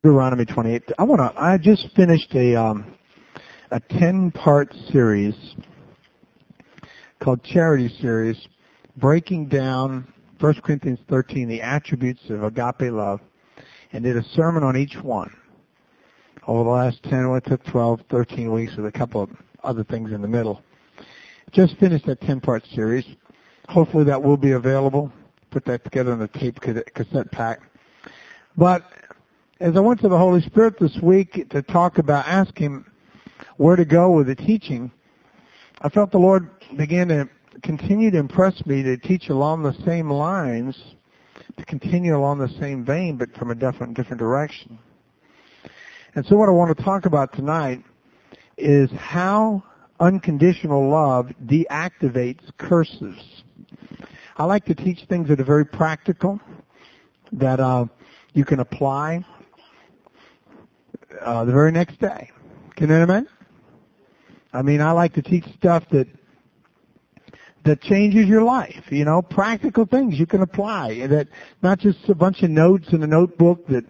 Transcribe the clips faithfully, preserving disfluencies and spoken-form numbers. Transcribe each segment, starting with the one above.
Deuteronomy twenty-eight. I want to. I just finished a um, a ten-part series called Charity Series, breaking down First Corinthians thirteen, the attributes of agape love, and did a sermon on each one over the last ten. Well, it took twelve, thirteen weeks with a couple of other things in the middle. Just finished that ten-part series. Hopefully that will be available. Put that together in the tape cassette pack. But as I went to the Holy Spirit this week to talk about, ask Him where to go with the teaching, I felt the Lord began to continue to impress me to teach along the same lines, to continue along the same vein, but from a different, different direction. And so what I want to talk about tonight is how unconditional love deactivates curses. I like to teach things that are very practical, that uh, you can apply uh, the very next day. Can you amen? I mean, I like to teach stuff that that changes your life, you know, practical things you can apply, and that not just a bunch of notes in a notebook that,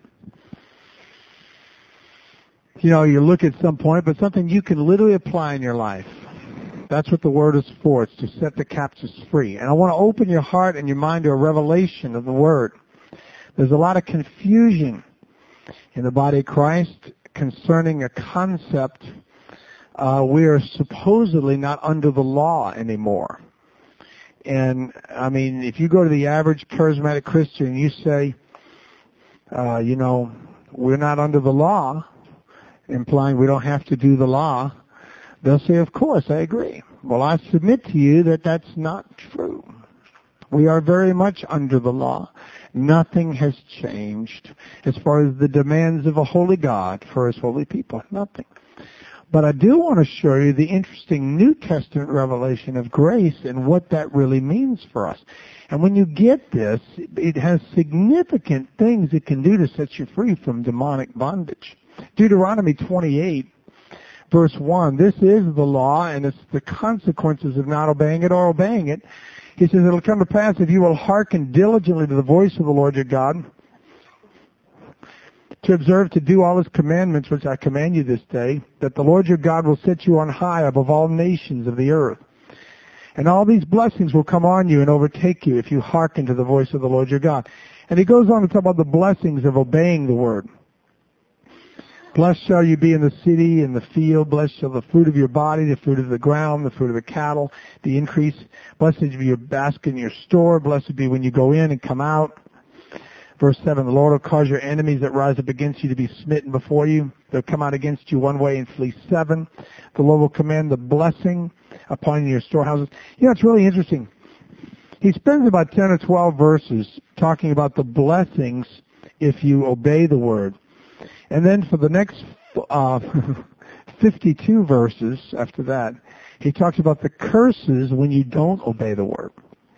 you know, you look at some point, but something you can literally apply in your life. That's what the Word is for. It's to set the captives free. And I want to open your heart and your mind to a revelation of the Word. There's a lot of confusion in the body of Christ concerning a concept. Uh, we are supposedly not under the law anymore. And, I mean, if you go to the average charismatic Christian and you say, uh, you know, we're not under the law, implying we don't have to do the law, they'll say, of course, I agree. Well, I submit to you that that's not true. We are very much under the law. Nothing has changed as far as the demands of a holy God for His holy people. Nothing. But I do want to show you the interesting New Testament revelation of grace and what that really means for us. And when you get this, it has significant things it can do to set you free from demonic bondage. Deuteronomy twenty-eight, verse one, this is the law, and it's the consequences of not obeying it or obeying it. He says, it'll come to pass if you will hearken diligently to the voice of the Lord your God, to observe to do all His commandments, which I command you this day, that the Lord your God will set you on high above all nations of the earth. And all these blessings will come on you and overtake you if you hearken to the voice of the Lord your God. And he goes on to talk about the blessings of obeying the word. Blessed shall you be in the city, in the field. Blessed shall the fruit of your body, the fruit of the ground, the fruit of the cattle, the increase. Blessed be your basket and your store. Blessed be when you go in and come out. Verse seven, the Lord will cause your enemies that rise up against you to be smitten before you. They'll come out against you one way and flee seven. The Lord will command the blessing upon your storehouses. You know, it's really interesting. He spends about ten or twelve verses talking about the blessings if you obey the word. And then for the next uh, fifty-two verses after that, he talks about the curses when you don't obey the word.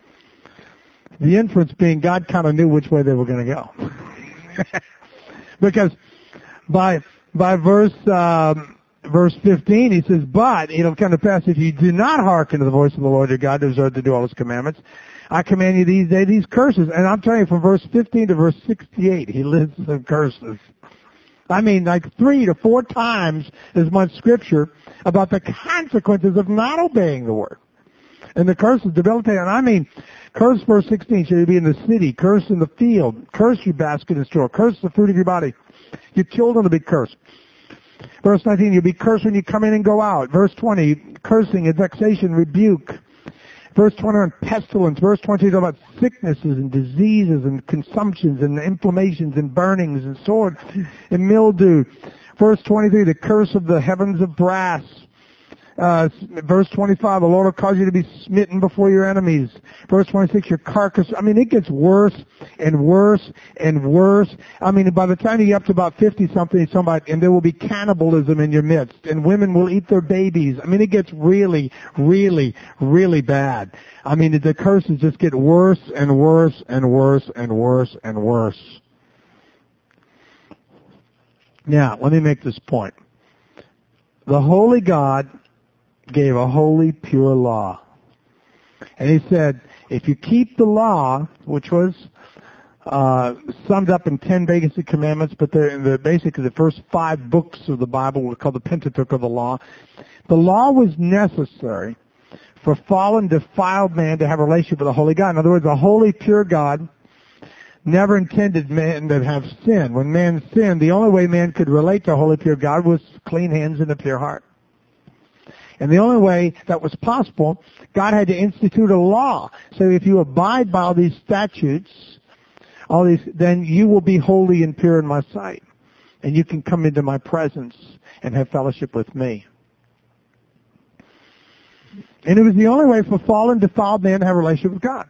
The inference being God kind of knew which way they were going to go. Because by by verse um, verse fifteen, he says, but it'll come to pass if you do not hearken to the voice of the Lord your God to observe to do all His commandments, I command you these days these curses. And I'm telling you, from verse fifteen to verse sixty-eight, he lists the curses. I mean, like three to four times as much scripture about the consequences of not obeying the word. And the curse is debilitating. And I mean, curse verse sixteen, shall you be in the city, curse in the field, curse your basket and store, curse the fruit of your body. Your children will be cursed. Verse nineteen, you'll be cursed when you come in and go out. Verse twenty, cursing and vexation, rebuke. Verse twenty-one, pestilence. Verse twenty-two, talk about sicknesses and diseases and consumptions and inflammations and burnings and sword and mildew. Verse twenty-three, the curse of the heavens of brass. Uh, verse twenty-five, the Lord will cause you to be smitten before your enemies. Verse twenty-six, your carcass. I mean, it gets worse and worse and worse. I mean, by the time you get up to about fifty-something, it's about, and there will be cannibalism in your midst, and women will eat their babies. I mean, it gets really, really, really bad. I mean, the curses just get worse and worse and worse and worse and worse. Now, let me make this point. The holy God gave a holy, pure law. And he said, if you keep the law, which was uh, summed up in ten basic commandments, but they're, they're basically the first five books of the Bible were called the Pentateuch of the Law. The law was necessary for fallen, defiled man to have a relationship with a holy God. In other words, a holy, pure God never intended man to have sin. When man sinned, the only way man could relate to a holy, pure God was clean hands and a pure heart. And the only way that was possible, God had to institute a law. So if you abide by all these statutes, all these, then you will be holy and pure in my sight. And you can come into my presence and have fellowship with me. And it was the only way for fallen, defiled man to have a relationship with God.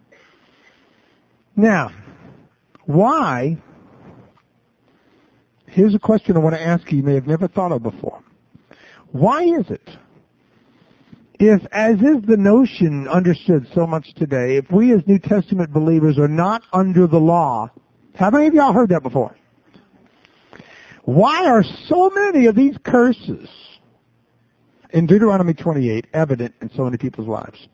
Now, why? Here's a question I want to ask you you may have never thought of before. Why is it, if, as is the notion understood so much today, if we as New Testament believers are not under the law, how many of y'all heard that before? Why are so many of these curses in Deuteronomy twenty-eight evident in so many people's lives?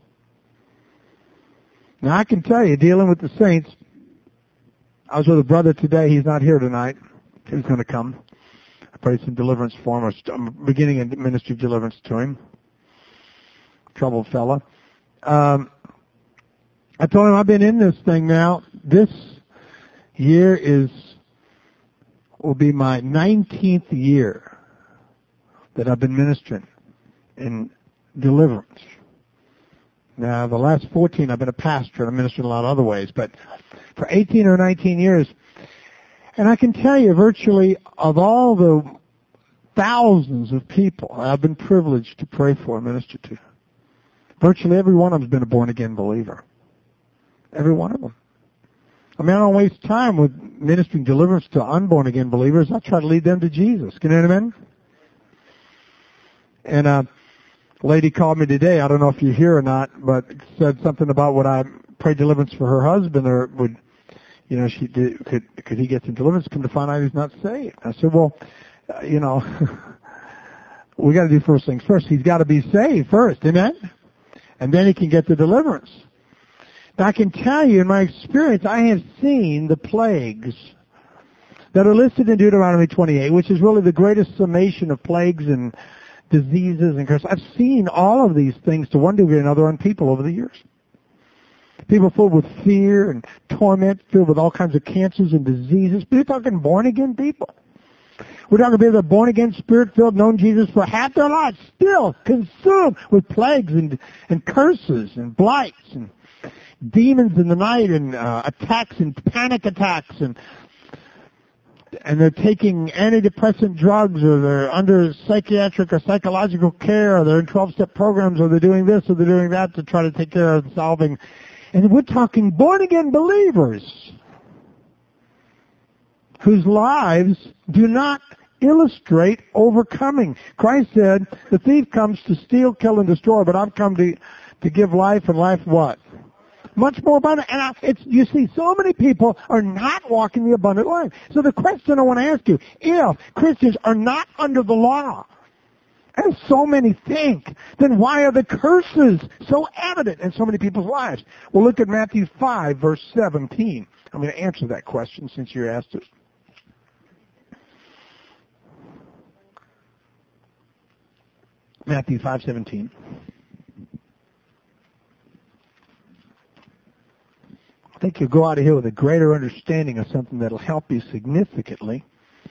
Now I can tell you, dealing with the saints, I was with a brother today. He's not here tonight. He's going to come. I prayed some deliverance for him. I'm beginning a ministry of deliverance to him. Troubled fella. Um, I told him I've been in this thing now. This year is will be my nineteenth year that I've been ministering in deliverance. Now, the last fourteen, I've been a pastor, and I ministered in a lot of other ways, but for eighteen or nineteen years, and I can tell you, virtually of all the thousands of people I've been privileged to pray for and minister to, virtually every one of them has been a born-again believer. Every one of them. I mean, I don't waste time with ministering deliverance to unborn-again believers. I try to lead them to Jesus. Can you amen? And uh, a lady called me today. I don't know if you're here or not, but said something about would I pray deliverance for her husband, or would, you know, she did, could could he get some deliverance? Come to find out he's not saved. I said, well, uh, you know, we got to do first things first. He's got to be saved first, amen? And then he can get the deliverance. Now, I can tell you, in my experience, I have seen the plagues that are listed in Deuteronomy twenty-eight, which is really the greatest summation of plagues and diseases and curses. I've seen all of these things to one degree or another on people over the years. People filled with fear and torment, filled with all kinds of cancers and diseases. We're talking born-again people. We're talking about people that are born-again, spirit-filled, known Jesus for half their lives, still consumed with plagues and, and curses and blights and demons in the night and uh, attacks and panic attacks, and and they're taking antidepressant drugs, or they're under psychiatric or psychological care, or they're in twelve-step programs, or they're doing this or they're doing that to try to take care of solving. And we're talking born-again believers whose lives do not illustrate overcoming. Christ said, the thief comes to steal, kill, and destroy, but I've come to to give life, and life what? Much more abundant. And I, it's, you see, so many people are not walking the abundant life. So the question I want to ask you, if Christians are not under the law, as so many think, then why are the curses so evident in so many people's lives? Well, look at Matthew five, verse seventeen. I'm going to answer that question since you asked it. Matthew five seventeen. I think you'll go out of here with a greater understanding of something that'll help you significantly.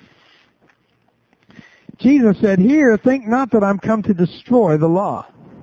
Jesus said, here, think not that I'm come to destroy the law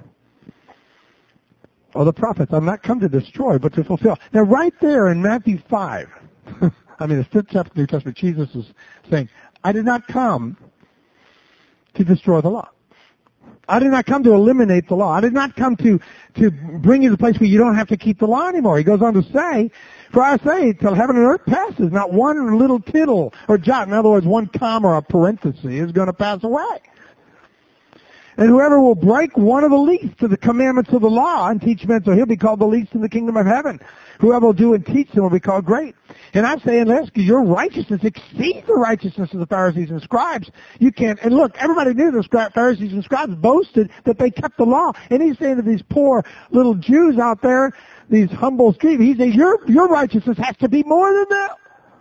or the prophets. I'm not come to destroy, but to fulfill. Now, right there in Matthew five, I mean, the fifth chapter of the New Testament, Jesus is saying, I did not come to destroy the law. I did not come to eliminate the law. I did not come to, to bring you to the place where you don't have to keep the law anymore. He goes on to say, for I say, till heaven and earth passes, not one little tittle or jot, in other words, one comma or a parenthesis is going to pass away. And whoever will break one of the least of the commandments of the law and teach men, so he'll be called the least in the kingdom of heaven. Whoever will do and teach them will be called great. And I say, unless your righteousness exceeds the righteousness of the Pharisees and scribes, you can't. And look, everybody knew the Pharisees and scribes boasted that they kept the law. And he's saying to these poor little Jews out there, these humble street, he says, your, your righteousness has to be more than that.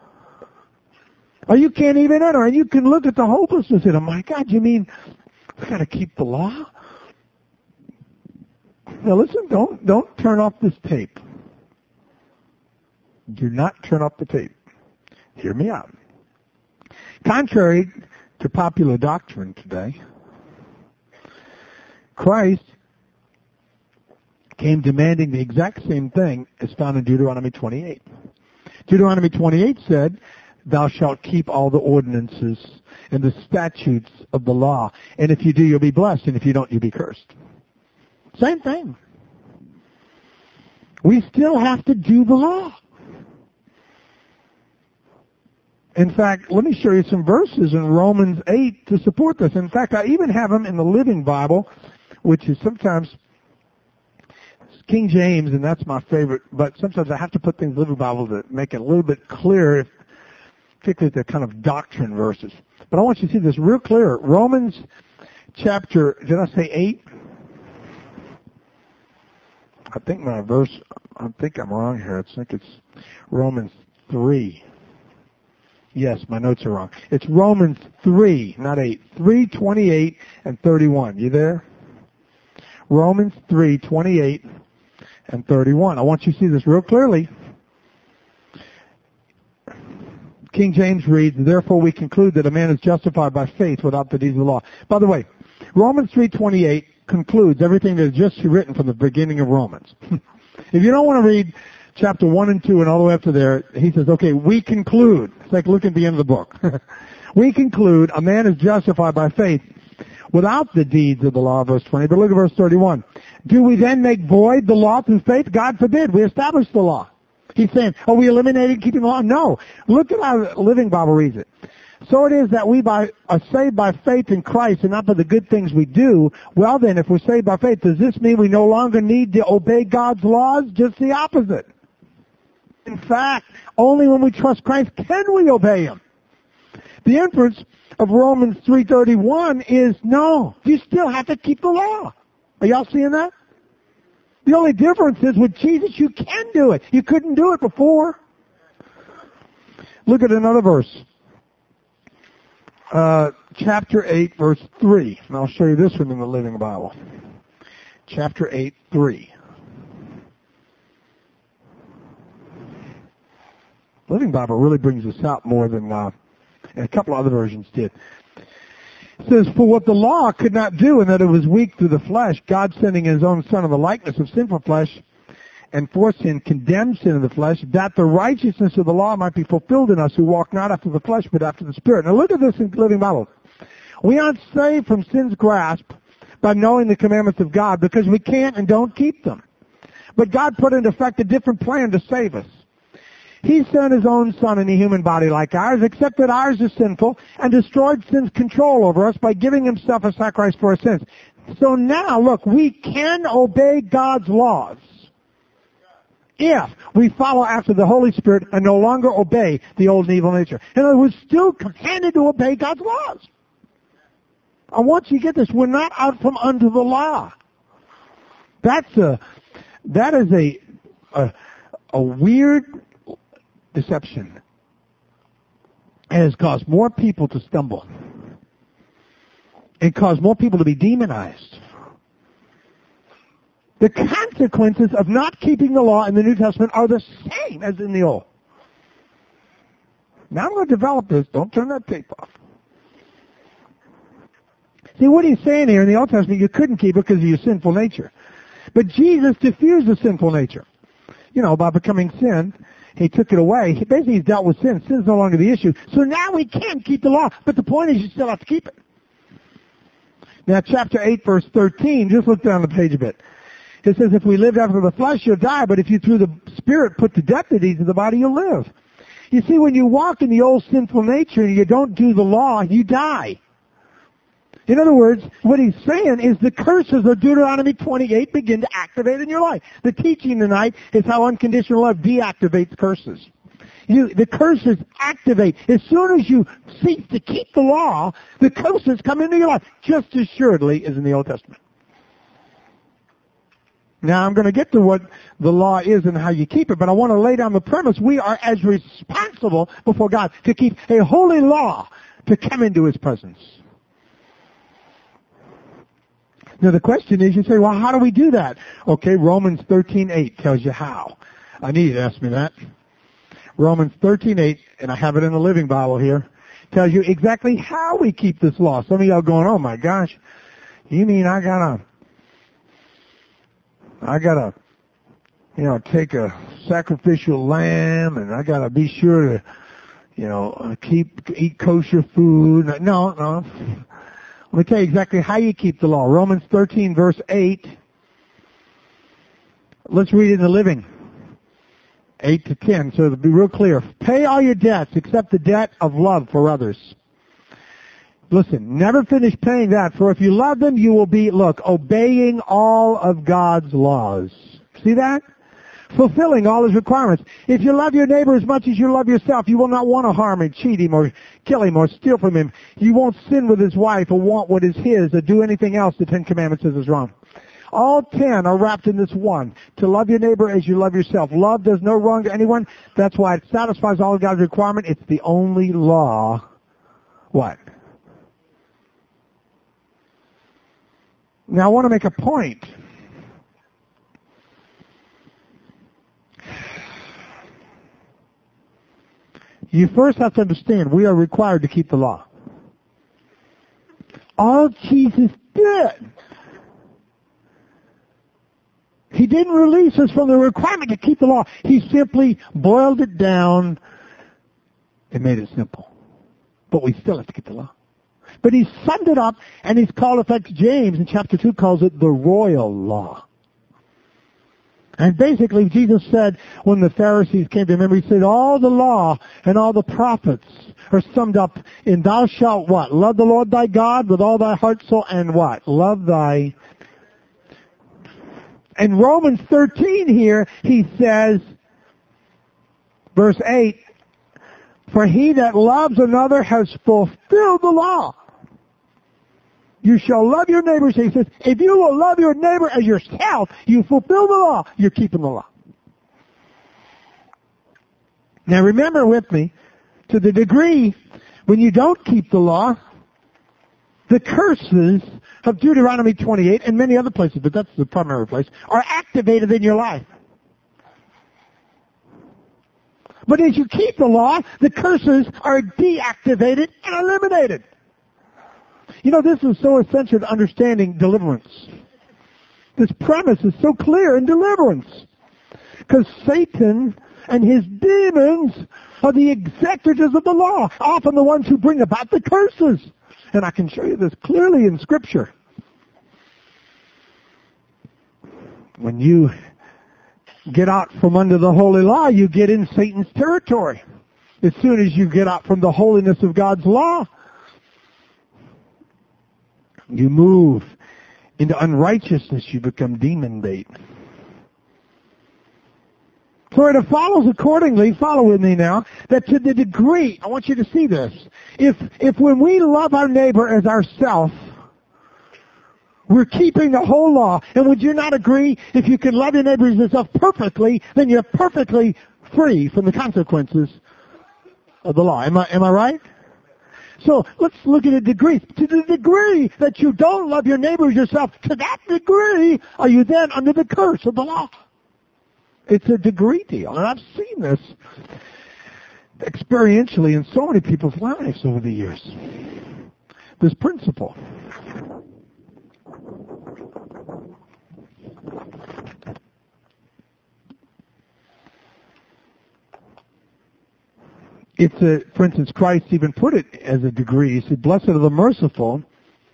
Or you can't even enter. And you can look at the hopelessness in them. My God, you mean we got to keep the law? Now listen, don't don't turn off this tape. Do not turn off the tape. Hear me out. Contrary to popular doctrine today, Christ came demanding the exact same thing as found in Deuteronomy twenty-eight. Deuteronomy twenty-eight said, thou shalt keep all the ordinances and the statutes of the law. And if you do, you'll be blessed. And if you don't, you'll be cursed. Same thing. We still have to do the law. In fact, let me show you some verses in Romans eight to support this. In fact, I even have them in the Living Bible, which is sometimes King James, and that's my favorite. But sometimes I have to put things in the Living Bible to make it a little bit clearer, if, particularly if they're kind of doctrine verses. But I want you to see this real clear. Romans chapter, did I say eight? I think my verse, I think I'm wrong here. I think it's Romans three. Yes, my notes are wrong. It's Romans three, not eight. three, twenty-eight, and thirty-one. You there? Romans three, twenty-eight, and thirty-one. I want you to see this real clearly. King James reads, therefore we conclude that a man is justified by faith without the deeds of the law. By the way, Romans three twenty-eight concludes everything that is just written from the beginning of Romans. If you don't want to read chapter one and two and all the way up to there, he says, okay, we conclude. It's like looking at the end of the book. We conclude a man is justified by faith without the deeds of the law, verse twenty. But look at verse thirty-one. Do we then make void the law through faith? God forbid. We establish the law. He's saying, are we eliminating keeping the law? No. Look at how the Living Bible reads it. So it is that we by, are saved by faith in Christ and not by the good things we do. Well then, if we're saved by faith, does this mean we no longer need to obey God's laws? Just the opposite. In fact, only when we trust Christ can we obey Him. The inference of Romans three thirty-one is, no, you still have to keep the law. Are y'all seeing that? The only difference is with Jesus, you can do it. You couldn't do it before. Look at another verse. Uh, chapter eight, verse three. And I'll show you this one in the Living Bible. Chapter eight, three. Living Bible really brings this out more than uh, and a couple other versions did. It says, for what the law could not do, in that it was weak through the flesh, God sending His own Son in the likeness of sinful flesh, and for sin condemned sin in the flesh, that the righteousness of the law might be fulfilled in us who walk not after the flesh, but after the Spirit. Now look at this in Living Bible. We aren't saved from sin's grasp by knowing the commandments of God because we can't and don't keep them. But God put into effect a different plan to save us. He sent His own Son in a human body like ours, except that ours is sinful, and destroyed sin's control over us by giving Himself a sacrifice for our sins. So now, look, we can obey God's laws if we follow after the Holy Spirit and no longer obey the old and evil nature. In other words, we're still commanded to obey God's laws. I want you to get this. We're not out from under the law. That's a, that is a, a, a weird deception. And has caused more people to stumble. It caused more people to be demonized. The consequences of not keeping the law in the New Testament are the same as in the Old. Now I'm going to develop this. Don't turn that tape off. See, what he's saying here in the Old Testament, you couldn't keep it because of your sinful nature. But Jesus diffused the sinful nature. You know, by becoming sin, He took it away. He basically, He's dealt with sin. Sin's no longer the issue. So now we can keep the law. But the point is you still have to keep it. Now, chapter eight, verse thirteen, just look down the page a bit. It says, if we live after the flesh, you'll die. But if you through the Spirit put to death the deeds of the body, you'll live. You see, when you walk in the old sinful nature and you don't do the law, you die. In other words, what he's saying is the curses of Deuteronomy twenty-eight begin to activate in your life. The teaching tonight is how unconditional love deactivates curses. You, the curses activate. As soon as you cease to keep the law, the curses come into your life, just as assuredly as in the Old Testament. Now, I'm going to get to what the law is and how you keep it, but I want to lay down the premise we are as responsible before God to keep a holy law to come into His presence. Now, the question is, you say, well, how do we do that? Okay, Romans thirteen eight tells you how. I need you to ask me that. Romans thirteen eight, and I have it in the Living Bible here, tells you exactly how we keep this law. Some of y'all going, oh my gosh, you mean I gotta, I gotta, you know, take a sacrificial lamb, and I gotta be sure to, you know, keep, eat kosher food. No, no. Let me tell you exactly how you keep the law. Romans thirteen verse eight. Let's read it in the Living. eight to ten, so to be real clear. Pay all your debts except the debt of love for others. Listen, never finish paying that, for if you love them, you will be, look, obeying all of God's laws. See that? Fulfilling all His requirements. If you love your neighbor as much as you love yourself, you will not want to harm him, cheat him, or kill him, or steal from him. You won't sin with his wife, or want what is his, or do anything else the Ten Commandments says is wrong. All ten are wrapped in this one. To love your neighbor as you love yourself. Love does no wrong to anyone. That's why it satisfies all of God's requirement. It's the only law. What? Now I want to make a point. You first have to understand we are required to keep the law. All Jesus did. He didn't release us from the requirement to keep the law. He simply boiled it down and made it simple. But we still have to keep the law. But he summed it up, and he's called, in fact, James in chapter two calls it the royal law. And basically, Jesus said, when the Pharisees came to him, he said, all the law and all the prophets are summed up in thou shalt what? Love the Lord thy God with all thy heart, soul, and what? Love thy... In Romans thirteen here, he says, verse eight, for he that loves another has fulfilled the law. You shall love your neighbor. He says, if you will love your neighbor as yourself, you fulfill the law. You're keeping the law. Now remember with me, to the degree when you don't keep the law, the curses of Deuteronomy twenty-eight and many other places, but that's the primary place, are activated in your life. But as you keep the law, the curses are deactivated and eliminated. You know, this is so essential to understanding deliverance. This premise is so clear in deliverance. Because Satan and his demons are the executors of the law, often the ones who bring about the curses. And I can show you this clearly in Scripture. When you get out from under the holy law, you get in Satan's territory. As soon as you get out from the holiness of God's law, you move into unrighteousness, you become demon bait. For it follows accordingly, follow with me now, that to the degree, I want you to see this, if, if when we love our neighbor as ourself, we're keeping the whole law, and would you not agree, if you can love your neighbor as yourself perfectly, then you're perfectly free from the consequences of the law. Am I, am I right? So let's look at a degree. To the degree that you don't love your neighbor as yourself, to that degree are you then under the curse of the law. It's a degree deal, and I've seen this experientially in so many people's lives over the years. This principle. It's a, for instance, Christ even put it as a degree. He said, blessed are the merciful,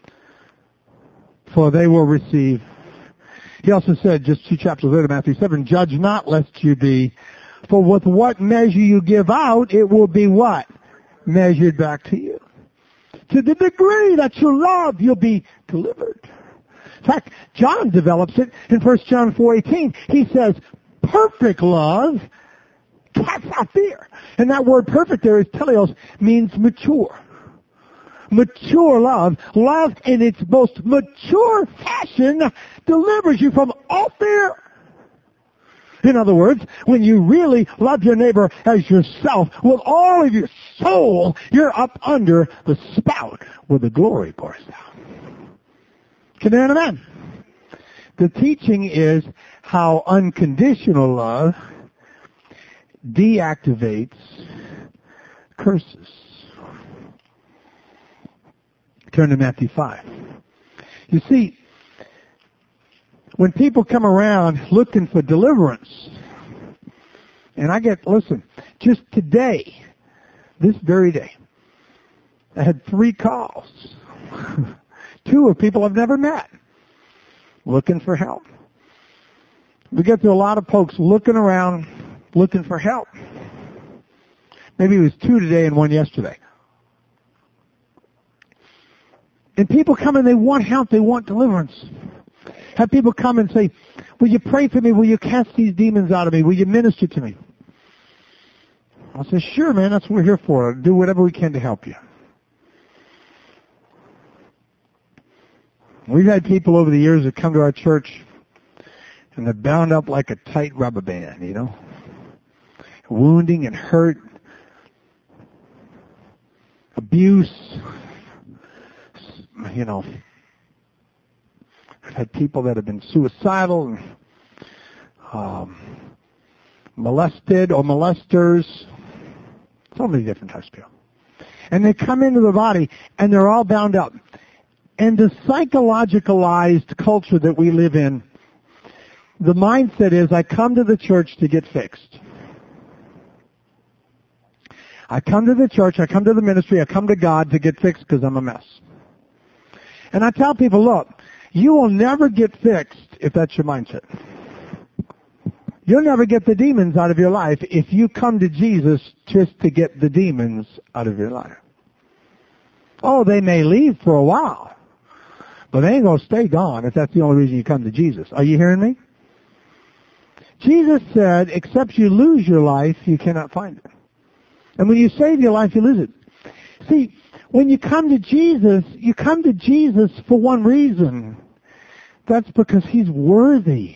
for they will receive. He also said, just two chapters later, Matthew seven, judge not lest you be, for with what measure you give out, it will be what? Measured back to you. To the degree that you love, you'll be delivered. In fact, John develops it in First John four eighteen. He says, perfect love casts out fear. And that word perfect there is teleos, means mature. Mature love, love in its most mature fashion, delivers you from all fear. In other words, when you really love your neighbor as yourself with all of your soul, you're up under the spout where the glory pours down. Can you amen? The teaching is how unconditional love deactivates curses. Turn to Matthew five. You see, when people come around looking for deliverance, and I get, listen, just today, this very day, I had three calls. Two of people I've never met looking for help. We get to a lot of folks looking around, looking for help. Maybe it was two today and one yesterday. And people come and they want help, they want deliverance. Have people come and say, will you pray for me? Will you cast these demons out of me? Will you minister to me? I'll say, sure, man, that's what we're here for. Do whatever we can to help you. We've had people over the years that come to our church and they're bound up like a tight rubber band, you know, wounding and hurt, abuse, you know. I've had people that have been suicidal and um, molested or molesters, so many different types of people. And they come into the body and they're all bound up. And the psychologicalized culture that we live in, the mindset is, I come to the church to get fixed. I come to the church, I come to the ministry, I come to God to get fixed because I'm a mess. And I tell people, look, you will never get fixed if that's your mindset. You'll never get the demons out of your life if you come to Jesus just to get the demons out of your life. Oh, they may leave for a while, but they ain't going to stay gone if that's the only reason you come to Jesus. Are you hearing me? Jesus said, except you lose your life, you cannot find it. And when you save your life, you lose it. See, when you come to Jesus, you come to Jesus for one reason. That's because He's worthy.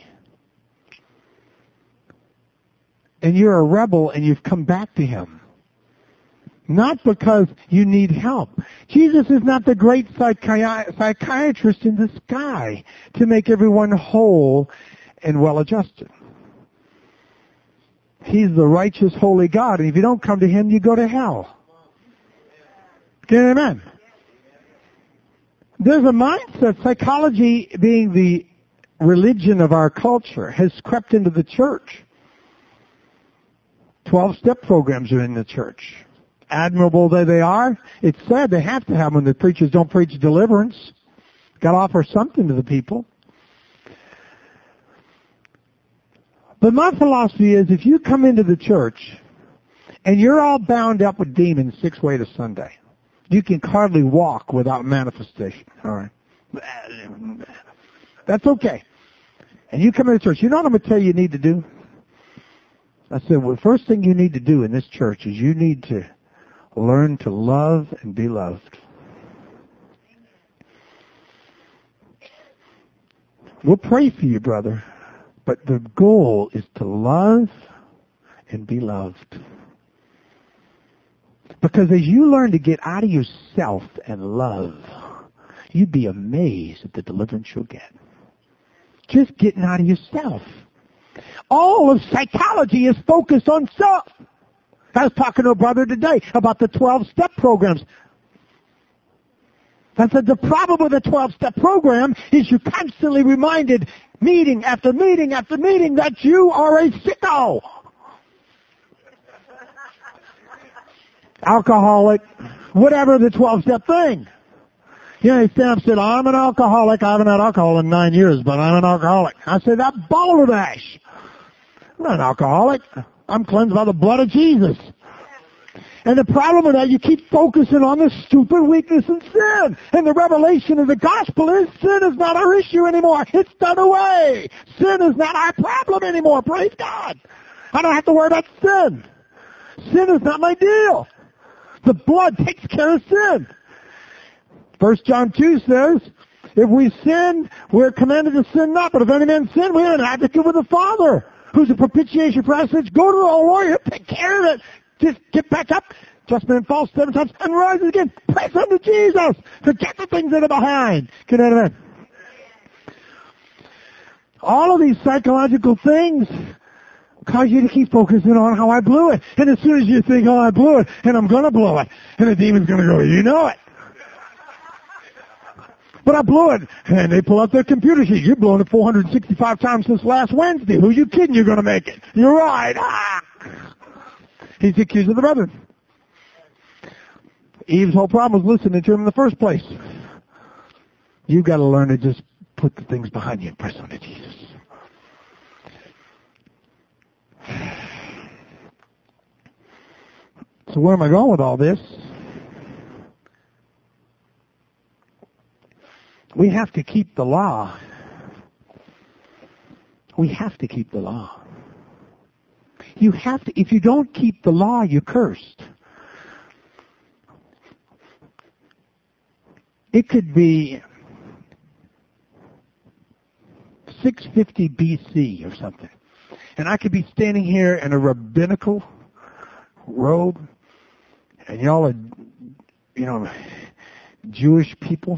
And you're a rebel and you've come back to Him. Not because you need help. Jesus is not the great psychi- psychiatrist in the sky to make everyone whole and well-adjusted. He's the righteous, holy God. And if you don't come to Him, you go to hell. Amen. There's a mindset, psychology being the religion of our culture, has crept into the church. Twelve-step programs are in the church. Admirable though they are, it's sad they have to have them when the preachers don't preach deliverance. Got to offer something to the people. But my philosophy is, if you come into the church and you're all bound up with demons six way to Sunday, you can hardly walk without manifestation. All right. That's okay. And you come into church, you know what I'm going to tell you you need to do? I said, well, the first thing you need to do in this church is you need to learn to love and be loved. We'll pray for you, brother, but the goal is to love and be loved. Because as you learn to get out of yourself and love, you'd be amazed at the deliverance you'll get. Just getting out of yourself. All of psychology is focused on self. I was talking to a brother today about the twelve-step programs. I said the problem with the twelve-step program is you're constantly reminded, meeting after meeting after meeting, that you are a sicko. Alcoholic, whatever the twelve-step thing. You know, he stand up and said, I'm an alcoholic. I haven't had alcohol in nine years, but I'm an alcoholic. I said, that balderdash. I'm not an alcoholic. I'm cleansed by the blood of Jesus. And the problem with that, you keep focusing on the stupid weakness and sin. And the revelation of the gospel is sin is not our issue anymore. It's done away. Sin is not our problem anymore. Praise God. I don't have to worry about sin. Sin is not my deal. The blood takes care of sin. First John two says, if we sin, we're commanded to sin not. But if any man sin, we have an advocate with the Father, who's a propitiation for us. Go to the Lord, he'll take care of it. Just get back up, just been false seven times, and rise again. Press unto Jesus. Forget the things that are behind. Can I amen? All of these psychological things cause you to keep focusing on how I blew it. And as soon as you think, oh, I blew it, and I'm going to blow it, and the demon's going to go, you know it. But I blew it. And they pull out their computer sheet. You've blown it four hundred sixty-five times since last Wednesday. Who you kidding you're going to make it? You're right. Ah! He's the accuser of the brethren. Eve's whole problem was listening to him in the first place. You've got to learn to just put the things behind you and press on to Jesus. So where am I going with all this? We have to keep the law. We have to keep the law. You have to, if you don't keep the law, you're cursed. It could be six fifty B C or something. And I could be standing here in a rabbinical robe, and y'all are, you know, Jewish people.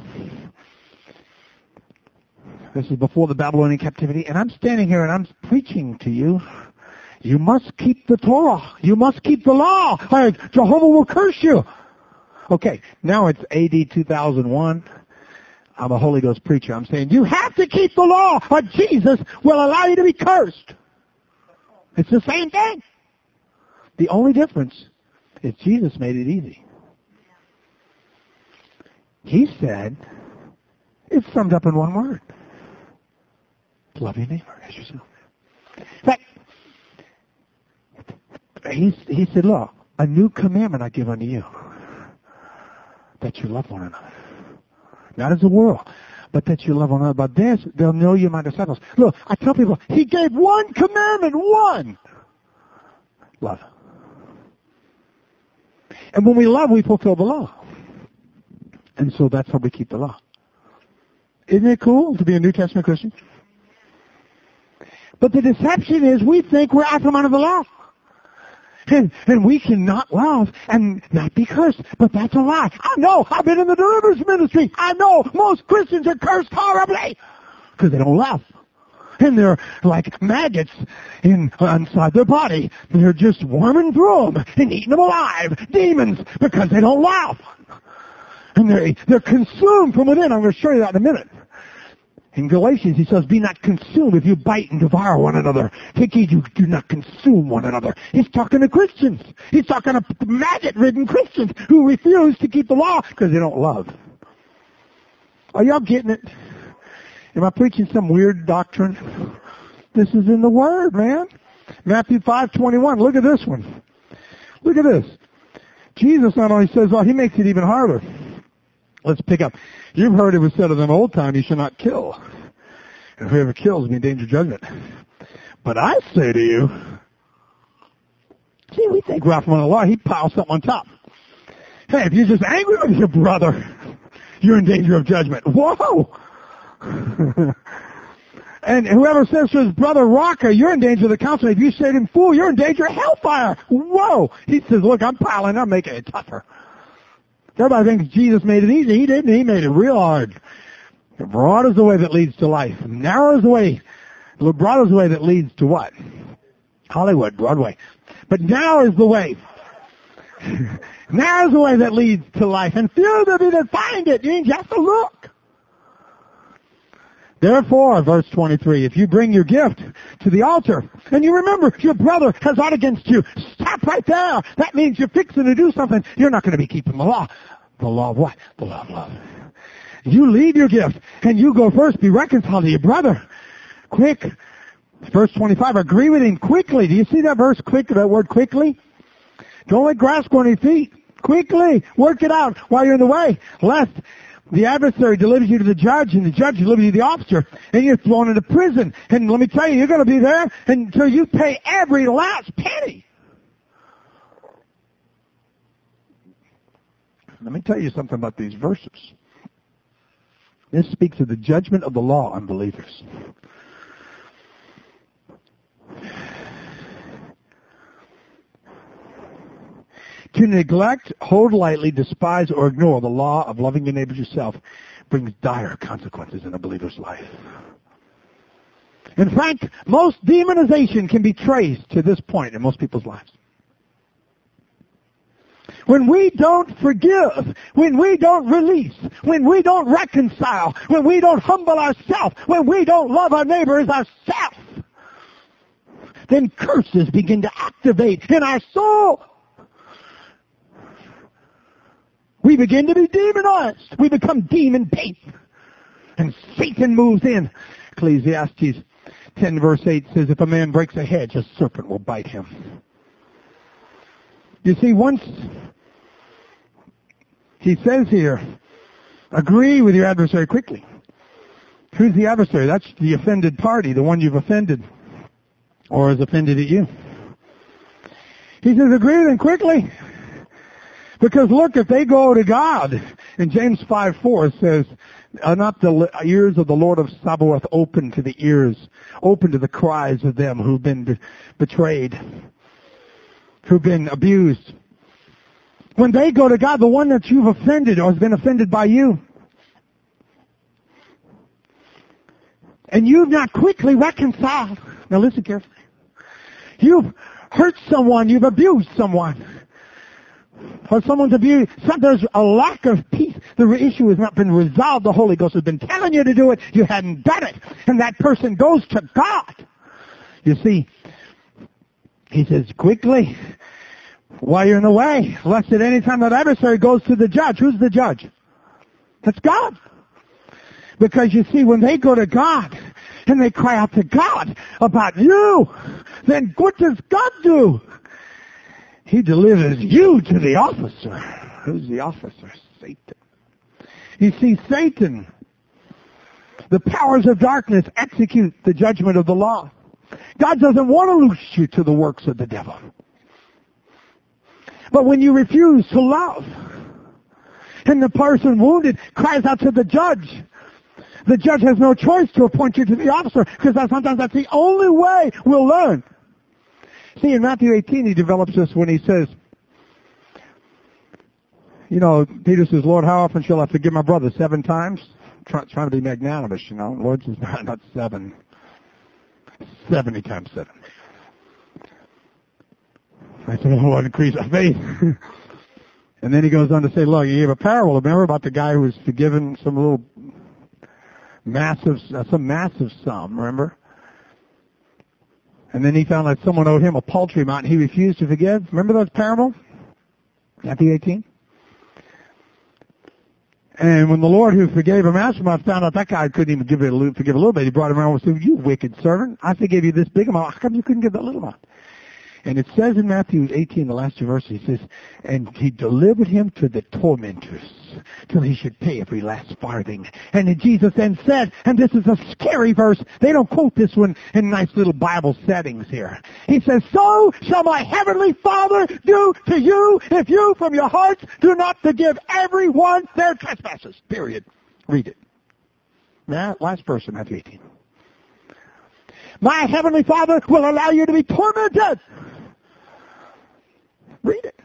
This is before the Babylonian captivity, and I'm standing here and I'm preaching to you. You must keep the Torah. You must keep the law. Or Jehovah will curse you. Okay, now it's A D two thousand one. I'm a Holy Ghost preacher. I'm saying you have to keep the law or Jesus will allow you to be cursed. It's the same thing. The only difference is Jesus made it easy. He said, it's summed up in one word. Love your neighbor as yourself. In fact, he, he said, look, a new commandment I give unto you, that you love one another. Not as the world, but that you love one another. By this, they'll know you're my disciples. Look, I tell people, he gave one commandment, one. Love. And when we love, we fulfill the law. And so that's how we keep the law. Isn't it cool to be a New Testament Christian? But the deception is we think we're out from under the law. And, and we cannot love and not be cursed. But that's a lie. I know. I've been in the deliverance ministry. I know most Christians are cursed horribly because they don't love. And they're like maggots in, inside their body. They're just worming through them and eating them alive. Demons because they don't love. And they're, they're consumed from within. I'm going to show you that in a minute. In Galatians, he says, be not consumed if you bite and devour one another. Take heed you do not consume one another. He's talking to Christians. He's talking to maggot-ridden Christians who refuse to keep the law because they don't love. Are y'all getting it? Am I preaching some weird doctrine? This is in the Word, man. Matthew five twenty-one. Look at this one. Look at this. Jesus not only says, well, he makes it even harder. Let's pick up. You've heard it was said of them old time, you shall not kill. And whoever kills will be in danger of judgment. But I say to you, see, we think we're out from under the law. He piles something on top. Hey, if you're just angry with your brother, you're in danger of judgment. Whoa! And whoever says to his brother, Rocker, you're in danger of the council. If you say to him, fool, you're in danger of hellfire. Whoa! He says, look, I'm piling, I'm making it tougher. Everybody thinks Jesus made it easy. He didn't. He made it real hard. Broad is the way that leads to life. Narrow is the way, broad is the way that leads to what? Hollywood, Broadway. But narrow is the way. Narrow is the way that leads to life. And few there be that find it. You just have to look. Therefore, verse twenty-three, if you bring your gift to the altar, and you remember your brother has ought against you, stop right there. That means you're fixing to do something. You're not going to be keeping the law. The law of what? The law of love. You leave your gift, and you go first, be reconciled to your brother. Quick. Verse twenty-five, agree with him quickly. Do you see that verse quick, that word quickly? Don't let grass grow on your feet. Quickly, work it out while you're in the way, lest the adversary delivers you to the judge, and the judge delivers you to the officer, and you're thrown into prison. And let me tell you, you're going to be there until you pay every last penny. Let me tell you something about these verses. This speaks of the judgment of the law on believers. To neglect, hold lightly, despise, or ignore the law of loving your neighbor as yourself brings dire consequences in a believer's life. In fact, most demonization can be traced to this point in most people's lives. When we don't forgive, when we don't release, when we don't reconcile, when we don't humble ourselves, when we don't love our neighbor as ourselves, then curses begin to activate in our soul. We begin to be demonized. We become demon-based. And Satan moves in. Ecclesiastes ten verse eight says, if a man breaks a hedge, a serpent will bite him. You see, once he says here, agree with your adversary quickly. Who's the adversary? That's the offended party, the one you've offended or has offended at you. He says, agree with him quickly. Because look, if they go to God, in James five four says, are not the ears of the Lord of Sabaoth open to the ears, open to the cries of them who've been be- betrayed, who've been abused? When they go to God, the one that you've offended or has been offended by you, and you've not quickly reconciled. Now listen carefully. You've hurt someone, you've abused someone. Or someone's abused. So there's a lack of peace. The issue has not been resolved. The Holy Ghost has been telling you to do it. You hadn't done it. And that person goes to God. You see, he says, quickly, while you're in the way, lest at any time that adversary goes to the judge. Who's the judge? That's God. Because you see, when they go to God and they cry out to God about you, then what does God do? He delivers you to the officer. Who's the officer? Satan. You see, Satan, the powers of darkness execute the judgment of the law. God doesn't want to loose you to the works of the devil. But when you refuse to love, and the person wounded cries out to the judge, the judge has no choice to appoint you to the officer, because sometimes that's the only way we'll learn. See, in Matthew eighteen, he develops this when he says, you know, Peter says, Lord, how often shall I forgive my brother? Seven times? Try, trying to be magnanimous, you know. Lord says, not, not seven. Seventy times seven. I said, Lord, increase our faith. And then he goes on to say, look, you gave a parable, remember, about the guy who was forgiven some little massive, uh, some massive sum, remember? And then he found that someone owed him a paltry amount and he refused to forgive. Remember those parables? Matthew eighteen? And when the Lord who forgave a massive amount found out that guy couldn't even give it a little, forgive a little bit, he brought him around and said, you wicked servant, I forgave you this big amount. How come you couldn't give that little amount? And it says in Matthew eighteen, the last two verses, he says, and he delivered him to the tormentors till he should pay every last farthing. And then Jesus then said, and this is a scary verse, they don't quote this one in nice little Bible settings here. He says, so shall my heavenly Father do to you if you from your hearts do not forgive everyone their trespasses. Period. Read it. Now, last verse in Matthew eighteen. My heavenly Father will allow you to be tormented. Read it.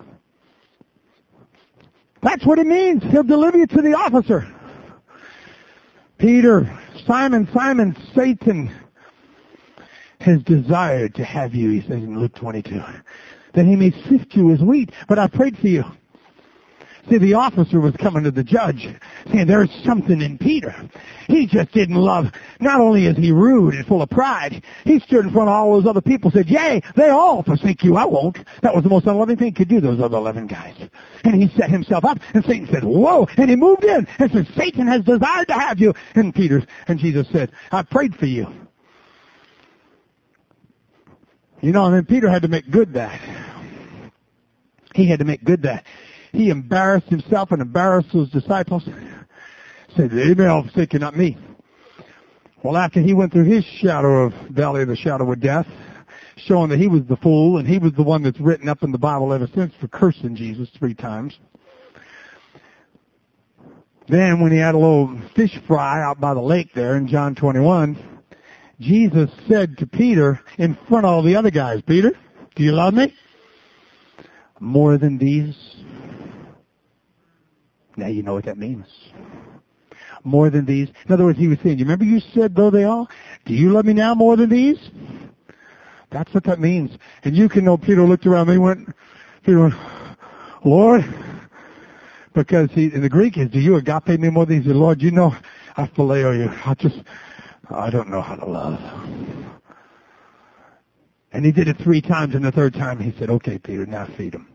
That's what it means. He'll deliver you to the officer. Peter, Simon, Simon, Satan has desired to have you, he says in Luke twenty-two, that he may sift you as wheat. But I prayed for you. See, the officer was coming to the judge, saying there's something in Peter. He just didn't love, not only is he rude and full of pride, he stood in front of all those other people and said, yea, they all forsake you, I won't. That was the most unloving thing he could do, those other eleven guys. And he set himself up, and Satan said, whoa, and he moved in and said, Satan has desired to have you. And Peter, and Jesus said, I prayed for you. You know, and then Peter had to make good that. He had to make good that. He embarrassed himself and embarrassed those disciples. Said, they may have forsaken, not me. Well, after he went through his shadow of, valley of the shadow of death, showing that he was the fool, and he was the one that's written up in the Bible ever since for cursing Jesus three times. Then when he had a little fish fry out by the lake there in John twenty-one, Jesus said to Peter in front of all the other guys, Peter, do you love me? More than these? Now you know what that means. More than these. In other words, he was saying, you remember you said, though they all? Do you love me now more than these? That's what that means. And you can know Peter looked around me and went, Peter went, Lord, because he, in the Greek is, do you agape me more than these? He said, Lord, you know, I phileo you. I just, I don't know how to love. And he did it three times, and the third time he said, okay, Peter, now feed him.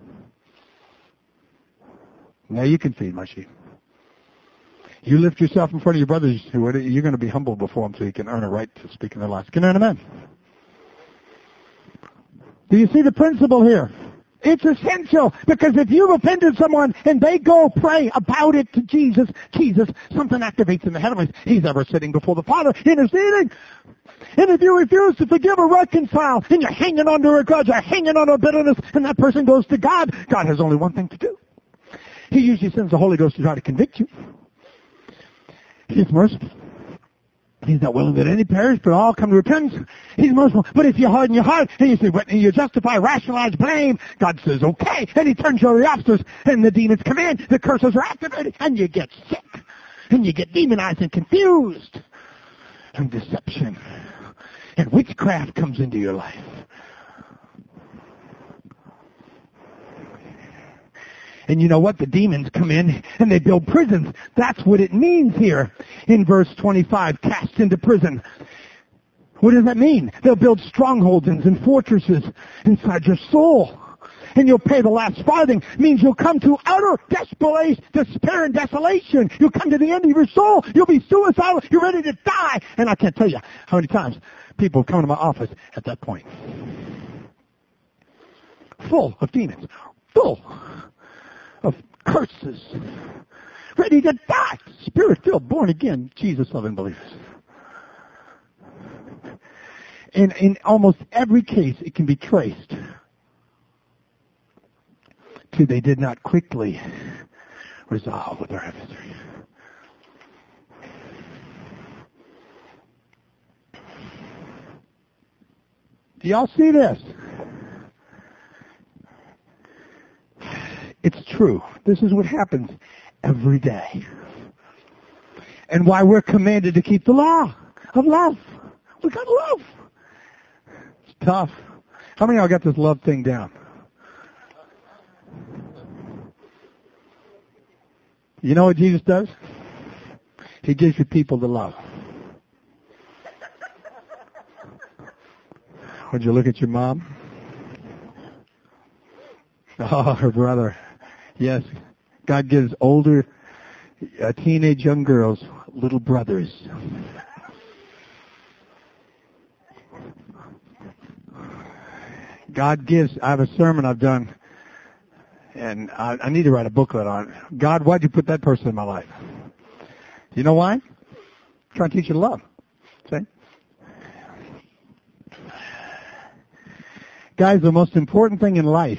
Now you can feed my sheep. You lift yourself in front of your brothers, you're going to be humble before them so you can earn a right to speak in their lives. Can you earn amen? Do you see the principle here? It's essential, because if you've offended someone and they go pray about it to Jesus, Jesus, something activates in the heavenlies. He's ever sitting before the Father interceding. And if you refuse to forgive or reconcile, and you're hanging under a grudge, you're hanging on a bitterness, and that person goes to God, God has only one thing to do. He usually sends the Holy Ghost to try to convict you. He's merciful. He's not willing that any perish, but all come to repentance. He's merciful. But if you harden your heart and you say, well, you justify, rationalize, blame, God says, okay. And he turns you over the officers, and the demons come in, the curses are activated, and you get sick. And you get demonized and confused. And deception. And witchcraft comes into your life. And you know what? The demons come in and they build prisons. That's what it means here in verse twenty-five, cast into prison. What does that mean? They'll build strongholds and fortresses inside your soul. And you'll pay the last farthing. It means you'll come to utter desperation, despair and desolation. You'll come to the end of your soul. You'll be suicidal. You're ready to die. And I can't tell you how many times people have come to my office at that point. Full of demons. Full of curses, ready to die, spirit-filled, born again, Jesus-loving believers. And in almost every case, it can be traced to they did not quickly resolve with their adversary. Do y'all see this? It's true. This is what happens every day. And why we're commanded to keep the law of love. We got love. It's tough. How many of y'all got this love thing down? You know what Jesus does? He gives you people to love. Would you look at your mom? Oh, her brother. Yes, God gives older, uh, teenage young girls little brothers. God gives, I have a sermon I've done, and I, I need to write a booklet on it. God, why'd you put that person in my life? You know why? I'm trying to teach you to love. See? Guys, the most important thing in life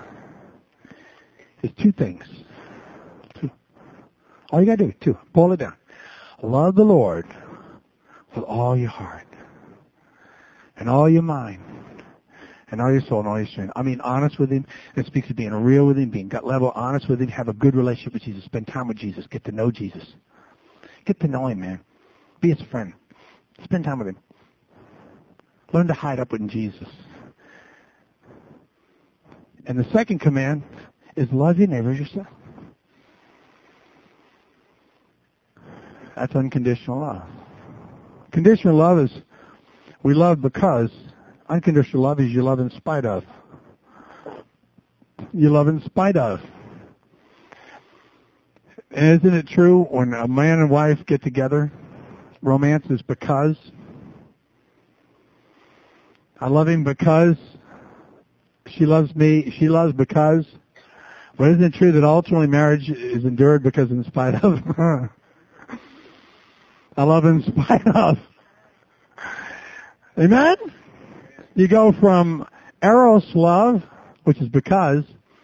is two things. Two. All you gotta do, two. Boil it down. Love the Lord with all your heart and all your mind and all your soul and all your strength. I mean, honest with Him. It speaks to being real with Him, being gut level, honest with Him, have a good relationship with Jesus, spend time with Jesus, get to know Jesus. Get to know Him, man. Be His friend. Spend time with Him. Learn to hide up with Jesus. And the second command is love your neighbor as yourself. That's unconditional love. Conditional love is we love because. Unconditional love is you love in spite of. You love in spite of. And isn't it true when a man and wife get together, romance is because. I love him because she loves me. She loves because But isn't it true that ultimately marriage is endured because in spite of? I love in spite of. Amen? You go from eros love, which is because,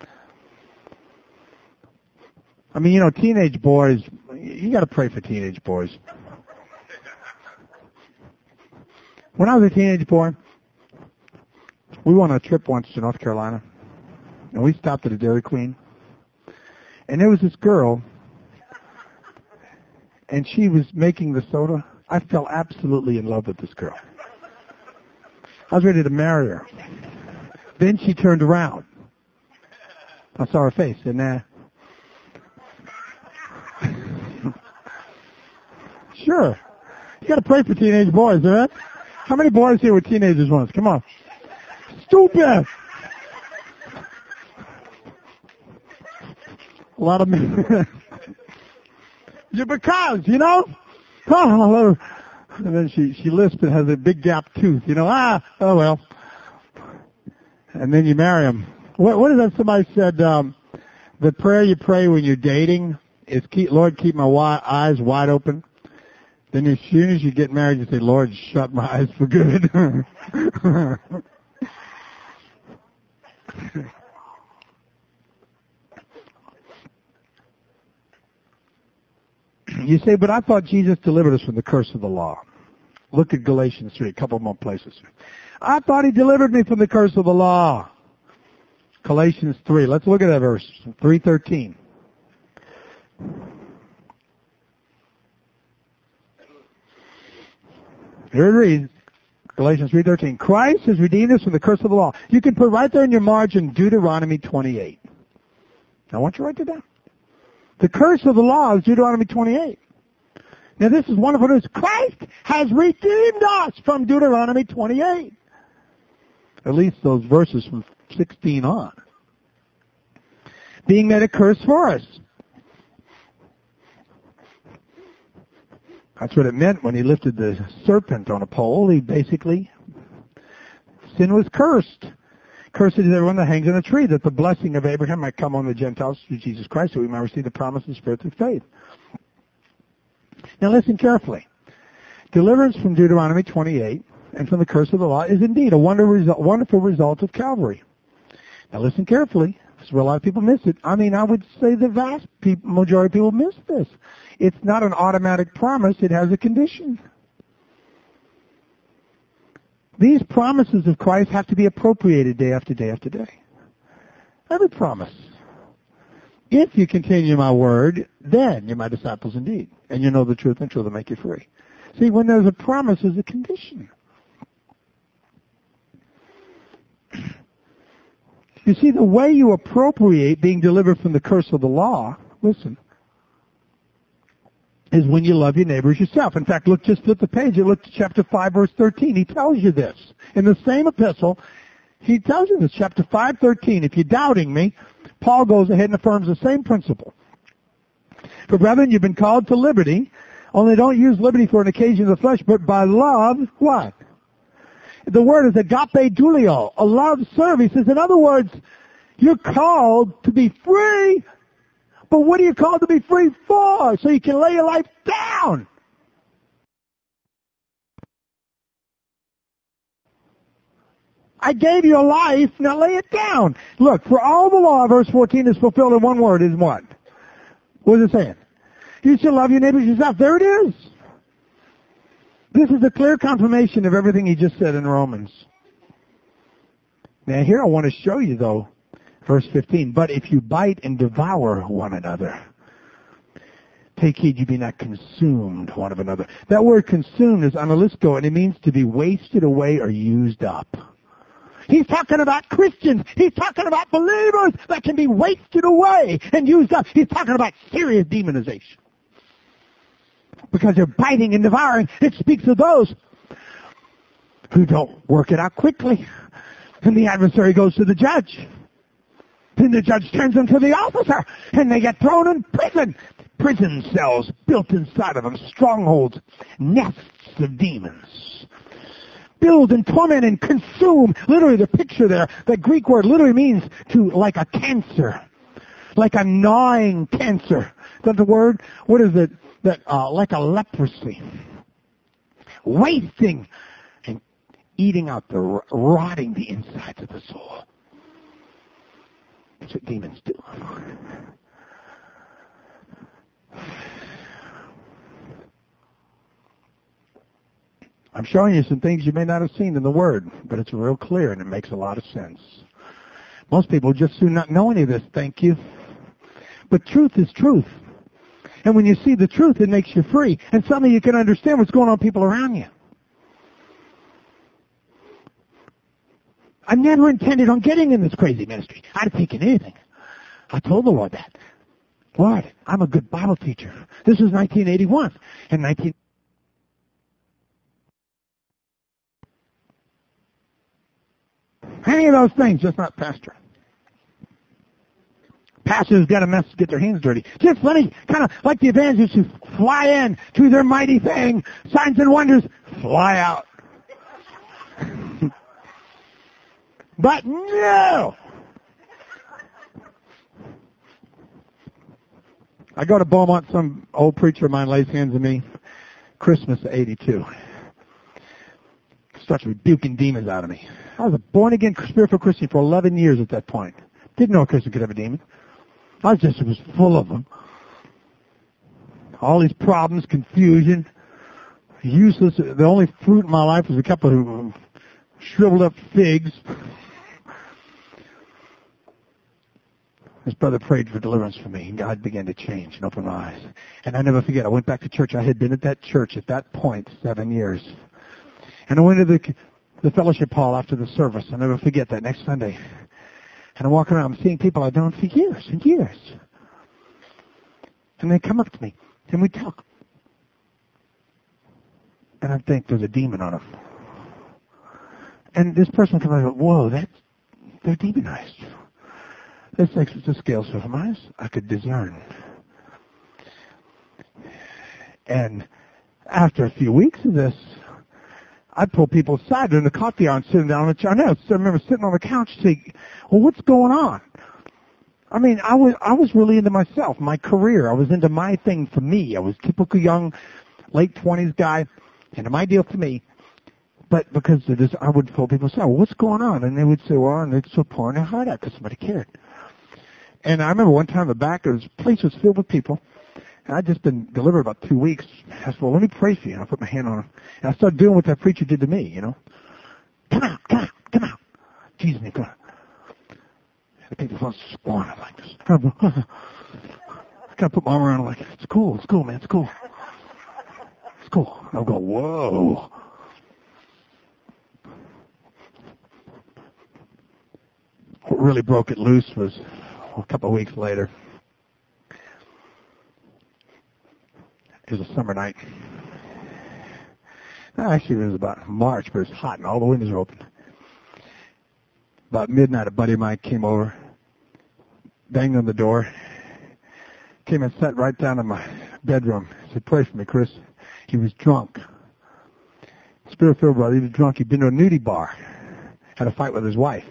I mean, you know, teenage boys, you got to pray for teenage boys. When I was a teenage boy, we went on a trip once to North Carolina, and we stopped at a Dairy Queen, and there was this girl, and she was making the soda. I fell absolutely in love with this girl. I was ready to marry her. Then she turned around. I saw her face, and uh, sure, you got to pray for teenage boys, right? How many boys here were teenagers once? Come on. Stupid! A lot of men. Yeah, because, you know? Oh, and then she, she lisps and has a big gap tooth, you know? Ah, oh well. And then you marry him. What, what is that somebody said, um, the prayer you pray when you're dating is, keep, Lord, keep my wi- eyes wide open. Then as soon as you get married, you say, Lord, shut my eyes for good. You say, but I thought Jesus delivered us from the curse of the law. Look at Galatians three, a couple more places. I thought he delivered me from the curse of the law. Galatians three, let's look at that verse, three thirteen. Here it reads, Galatians three thirteen. Christ has redeemed us from the curse of the law. You can put right there in your margin Deuteronomy twenty-eight. I want you to write that down. The curse of the law is Deuteronomy twenty-eight. Now this is wonderful news. Christ has redeemed us from Deuteronomy twenty-eight. At least those verses from sixteen on. Being made a curse for us. That's what it meant when he lifted the serpent on a pole. He basically, sin was cursed. Cursed is everyone that hangs on a tree, that the blessing of Abraham might come on the Gentiles through Jesus Christ, so we might receive the promise of the Spirit through faith. Now listen carefully. Deliverance from Deuteronomy twenty-eight and from the curse of the law is indeed a wonderful result of Calvary. Now listen carefully. This is where a lot of people miss it. I mean, I would say the vast majority of people miss this. It's not an automatic promise. It has a condition. These promises of Christ have to be appropriated day after day after day. Every promise. If you continue my word, then you're my disciples indeed. And you know the truth, and truth will make you free. See, when there's a promise, there's a condition. You see, the way you appropriate being delivered from the curse of the law, listen, is when you love your neighbor as yourself. In fact, look, just flip the page and look to chapter five, verse thirteen. He tells you this. In the same epistle, he tells you this, chapter five, thirteen. If you're doubting me, Paul goes ahead and affirms the same principle. For brethren, you've been called to liberty, only don't use liberty for an occasion of the flesh, but by love, what? The word is agape dulio, a love service. He says, in other words, you're called to be free. But what are you called to be free for? So you can lay your life down. I gave you a life, now lay it down. Look, for all the law, verse fourteen is fulfilled in one word, is what? What is it saying? You shall love your neighbor as yourself. There it is. This is a clear confirmation of everything he just said in Romans. Now here I want to show you though, verse fifteen, but if you bite and devour one another, take heed you be not consumed one of another. That word consumed is analysko, and it means to be wasted away or used up. He's talking about Christians. He's talking about believers that can be wasted away and used up. He's talking about serious demonization. Because they're biting and devouring, it speaks of those who don't work it out quickly. And the adversary goes to the judge. Then the judge turns them to the officer, and they get thrown in prison. Prison cells built inside of them, strongholds, nests of demons. Build and torment and consume. Literally, the picture there, that Greek word literally means to, like a cancer, like a gnawing cancer. Is that the word? What is it? That uh, like a leprosy. Wasting and eating out the, rotting the insides of the soul. That's what demons do. I'm showing you some things you may not have seen in the Word, but it's real clear and it makes a lot of sense. Most people just do not know any of this, thank you. But truth is truth. And when you see the truth, it makes you free. And suddenly you can understand what's going on with people around you. I never intended on getting in this crazy ministry. I'd have taken anything. I told the Lord that. Lord, I'm a good Bible teacher. This was nineteen eighty-one. In nineteen Any of those things, just not pastor. Pastors got a mess to get their hands dirty. Just funny, kind of like the evangelists who fly in to their mighty thing, signs and wonders, fly out. But no! I go to Beaumont, some old preacher of mine lays hands on me, Christmas of eighty-two. Starts rebuking demons out of me. I was a born-again spiritual Christian for eleven years at that point. Didn't know a Christian could have a demon. I was just was full of them. All these problems, confusion, useless. The only fruit in my life was a couple of shriveled up figs. This brother prayed for deliverance for me, and God began to change and open my eyes. And I never forget, I went back to church. I had been at that church at that point seven years. And I went to the the fellowship hall after the service. I'll never forget that, next Sunday. And I'm walking around, I'm seeing people I've known for years and years. And they come up to me, and we talk. And I think there's a demon on them. And this person comes up and goes, whoa, that's, they're demonized. This makes the scales from my eyes. I could discern. And after a few weeks of this, I'd pull people aside during the coffee hour and sit them down on the chair. I know, I remember sitting on the couch saying, well, what's going on? I mean, I was, I was really into myself, my career. I was into my thing for me. I was a typical young, late twenties guy, into my deal for me. But because of this, I would pull people aside, well, what's going on? And they would say, well, and they'd still pouring their heart out because somebody cared. And I remember one time in the back, the place was filled with people. And I'd just been delivered about two weeks. I said, well, let me pray for you. And I put my hand on him. And I started doing what that preacher did to me, you know. Come out, come out, come out. Jesus, me, come out. The people started squirming like this. I kind of put my arm around them like, it's cool, it's cool, man, it's cool. It's cool. And I'll go, whoa. What really broke it loose was a couple of weeks later. It was a summer night. No, actually, it was about March, but it was hot and all the windows were open. About midnight, a buddy of mine came over, banged on the door, came and sat right down in my bedroom. He said, pray for me, Chris. He was drunk. Spirit-filled brother. He was drunk. He'd been to a nudie bar. Had a fight with his wife.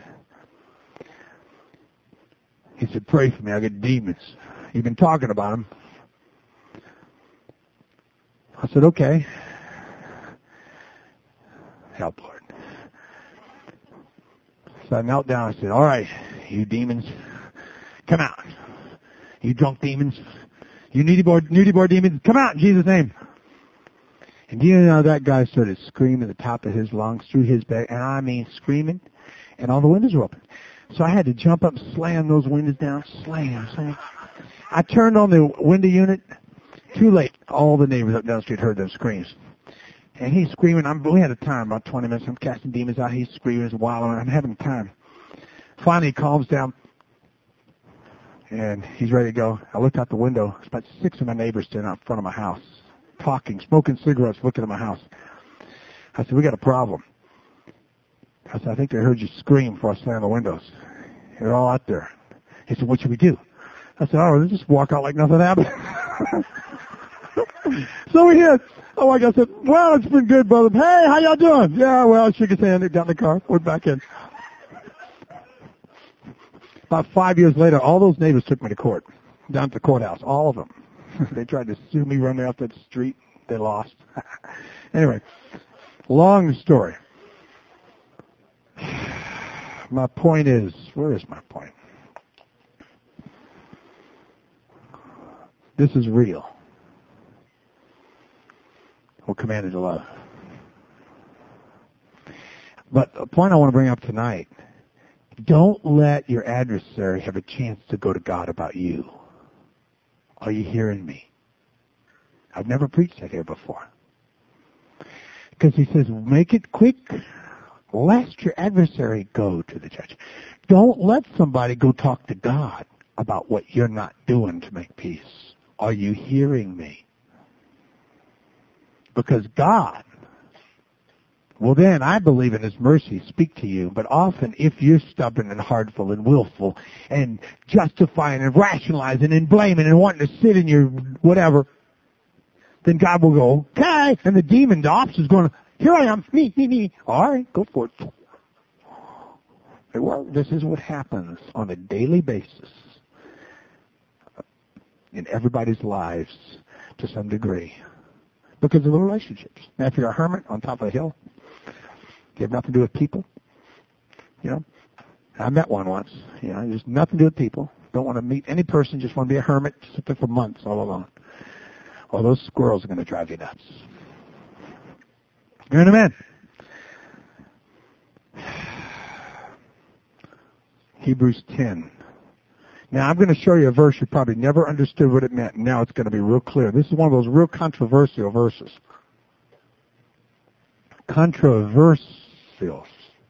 He said, pray for me. I get demons. You've been talking about them. I said, okay. Help, Lord. So I knelt down. I said, all right, you demons, come out. You drunk demons. You nudie bar, nudie bar demons, come out in Jesus' name. And do you know that guy started screaming at the top of his lungs through his bed, and I mean screaming, and all the windows were open. So I had to jump up, slam those windows down, slam, slam. I turned on the window unit. Too late. All the neighbors up down the street heard those screams. And he's screaming. I'm, we had a time, about twenty minutes. I'm casting demons out. He's screaming. He's wilding. I'm having time. Finally, he calms down. And he's ready to go. I looked out the window. There's about six of my neighbors standing out in front of my house, talking, smoking cigarettes, looking at my house. I said, we got a problem. I said, I think they heard you scream before I slammed the windows. They're all out there. He said, what should we do? I said, oh, just walk out like nothing happened. So we hit. Oh, my God. I said, well, it's been good, brother. Hey, how y'all doing? Yeah, well, I shook his hand, got in the car, went back in. About five years later, all those neighbors took me to court, down to the courthouse, all of them. They tried to sue me, run me off that street. They lost. Anyway, long story. My point is, where is my point? This is real. We're commanded to love. But the point I want to bring up tonight, don't let your adversary have a chance to go to God about you. Are you hearing me? I've never preached that here before. Because he says, make it quick, lest your adversary go to the judge. Don't let somebody go talk to God about what you're not doing to make peace. Are you hearing me? Because God will then, I believe in His mercy, speak to you. But often, if you're stubborn and hardful and willful and justifying and rationalizing and blaming and wanting to sit in your whatever, then God will go, okay. And the demon, the officer is going, here I am, me, me, me. All right, go for it. Well, this is what happens on a daily basis in everybody's lives to some degree because of the relationships. Now, if you're a hermit on top of a hill, you have nothing to do with people. You know, I met one once. You know, there's nothing to do with people. Don't want to meet any person. Just want to be a hermit. Sit there for months all alone. Well, those squirrels are going to drive you nuts. You're an amen. Hebrews ten. Now, I'm going to show you a verse you probably never understood what it meant. Now it's going to be real clear. This is one of those real controversial verses. Controversial.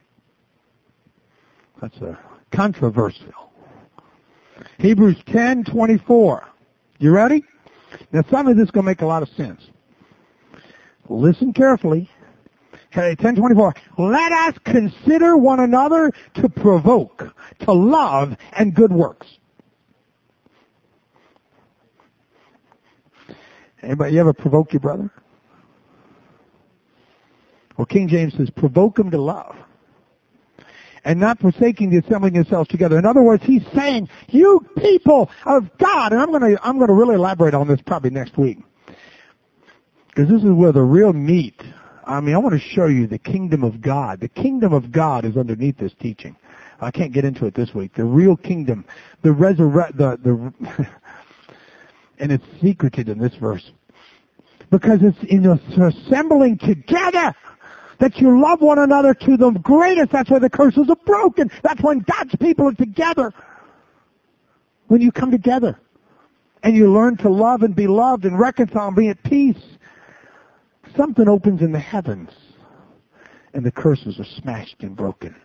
That's a controversial. Hebrews ten twenty-four. You ready? Now, some of this is going to make a lot of sense. Listen carefully. Okay, ten twenty-four. Let us consider one another to provoke, to love, and good works. Anybody, you ever provoke your brother? Well, King James says, provoke him to love. And not forsaking the assembling yourselves together. In other words, he's saying, you people of God, and I'm going to, I'm going to really elaborate on this probably next week. Because this is where the real meat, I mean, I want to show you the kingdom of God. The kingdom of God is underneath this teaching. I can't get into it this week. The real kingdom, the resurrect, the, the, and it's secreted in this verse. Because it's in the assembling together that you love one another to the greatest. That's where the curses are broken. That's when God's people are together. When you come together and you learn to love and be loved and reconcile and be at peace, something opens in the heavens and the curses are smashed and broken.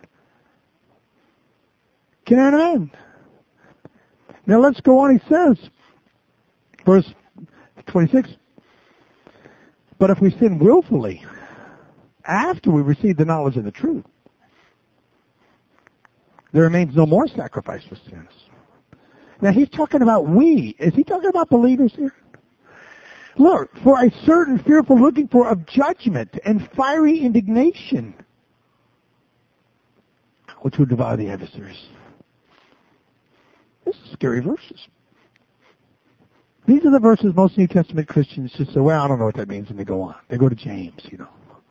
Can I amen? Now let's go on. He says, verse twenty-six, but if we sin willfully, after we receive the knowledge of the truth, there remains no more sacrifice for sins. Now he's talking about we. Is he talking about believers here? Look, for a certain fearful looking for of judgment and fiery indignation, which would devour the adversaries. This is scary verses. These are the verses most New Testament Christians just say, well, I don't know what that means, and they go on. They go to James, you know.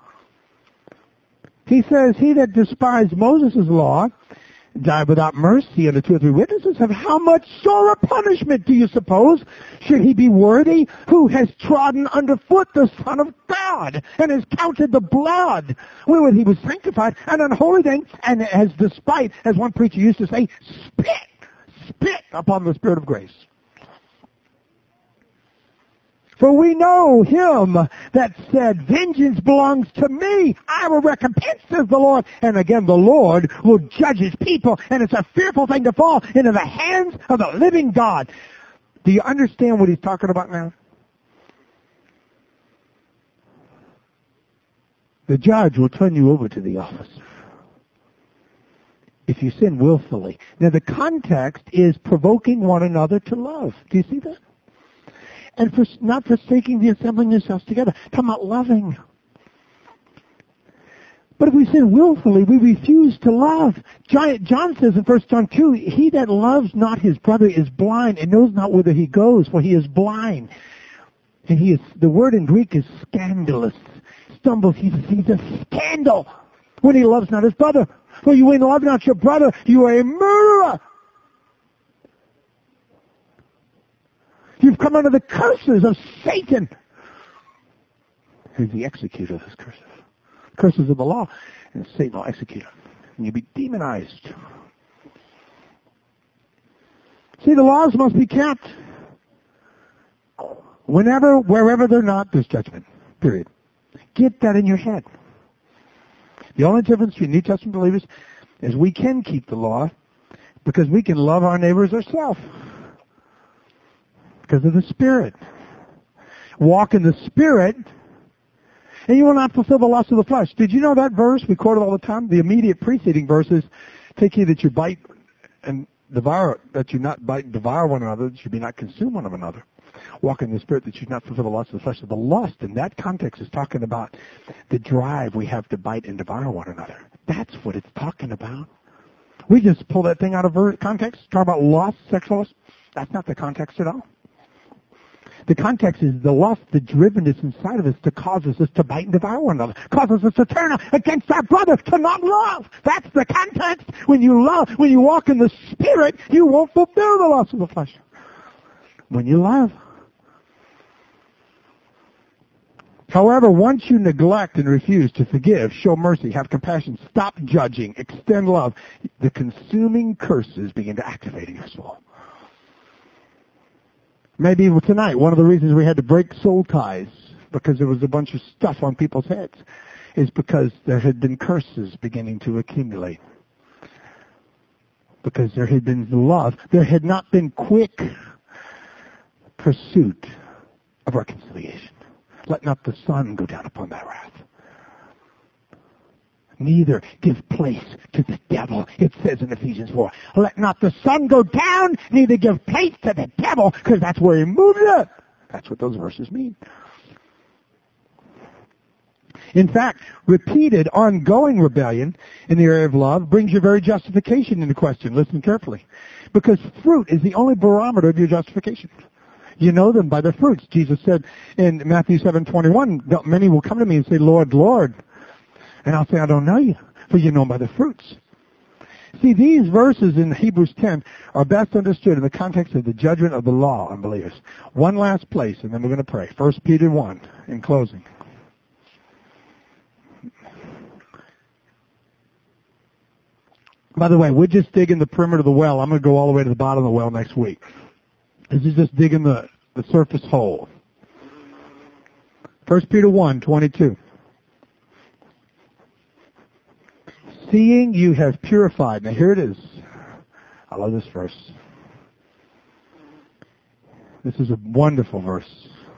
He says, he that despised Moses' law died without mercy under two or three witnesses. Of how much sorer punishment do you suppose should he be worthy who has trodden underfoot the Son of God and has counted the blood wherewith he was sanctified an unholy thing, and has despite, as one preacher used to say, spit, spit upon the Spirit of grace? For we know him that said, vengeance belongs to me. I will recompense, says the Lord. And again, the Lord will judge his people. And it's a fearful thing to fall into the hands of the living God. Do you understand what he's talking about now? The judge will turn you over to the officer if you sin willfully. Now, the context is provoking one another to love. Do you see that? And for not forsaking the assembling yourselves together. Talking about loving. But if we sin willfully, we refuse to love. John, John says in First John two, he that loves not his brother is blind and knows not whither he goes, for he is blind. And he is, the word in Greek is scandalous. Stumbles, he's, he's a scandal when he loves not his brother. For you ain't love not your brother, you are a murderer. You've come under the curses of Satan, who's the executor of his curses. Curses of the law, and Satan will execute them. And you'll be demonized. See, the laws must be kept. Whenever, wherever they're not, there's judgment. Period. Get that in your head. The only difference between New Testament believers is we can keep the law because we can love our neighbors ourselves. Because of the Spirit. Walk in the Spirit, and you will not fulfill the lust of the flesh. Did you know that verse? We quote it all the time. The immediate preceding verse is, take heed that you bite and devour, that you not bite and devour one another, that you be not consume one of another. Walk in the Spirit, that you not fulfill the lust of the flesh. The lust in that context is talking about the drive we have to bite and devour one another. That's what it's talking about. We just pull that thing out of context, talk about lust, sexual lust. That's not the context at all. The context is the lust, the drivenness inside of us that causes us to bite and devour one another, causes us to turn against our brother, to not love. That's the context. When you love, when you walk in the Spirit, you won't fulfill the lust of the flesh. When you love. However, once you neglect and refuse to forgive, show mercy, have compassion, stop judging, extend love, the consuming curses begin to activate in your soul. Maybe tonight, one of the reasons we had to break soul ties, because there was a bunch of stuff on people's heads, is because there had been curses beginning to accumulate. Because there had been love. There had not been quick pursuit of reconciliation. Let not the sun go down upon thy wrath. Neither give place to the devil, it says in Ephesians four. Let not the sun go down, neither give place to the devil, because that's where he moves it. That's what those verses mean. In fact, repeated, ongoing rebellion in the area of love brings your very justification into question. Listen carefully. Because fruit is the only barometer of your justification. You know them by their fruits. Jesus said in Matthew seven twenty-one, many will come to me and say, Lord, Lord. And I'll say, I don't know you, for you know by the fruits. See, these verses in Hebrews ten are best understood in the context of the judgment of the law on believers. One last place, and then we're going to pray. First Peter one, in closing. By the way, we're just digging the perimeter of the well. I'm going to go all the way to the bottom of the well next week. This is just digging the, the surface hole. First Peter one, twenty-two. Seeing you have purified. Now here it is. I love this verse. This is a wonderful verse.